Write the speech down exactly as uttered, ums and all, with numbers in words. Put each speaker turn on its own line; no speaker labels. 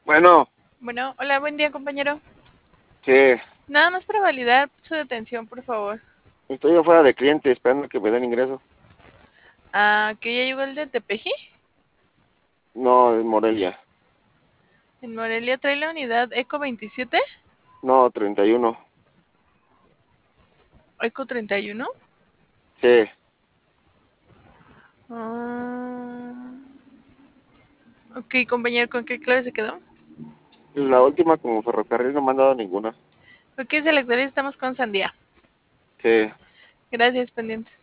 Bueno,
Bueno, hola, buen día, compañero.
sí,
Nada más para validar su detención, por favor.
estoy afuera de cliente esperando que me den ingreso.
Ah, que ya llegó el de Tepeji.
No, es Morelia.
En Morelia trae la unidad Eco veintisiete,
No, treinta y uno.
Eco treinta y uno.
Sí,
Ah, ok, compañero, ¿con qué clave se quedó?
la última como ferrocarril no me han dado ninguna.
Ok, selector, estamos con Sandía.
Sí.
Gracias, pendientes.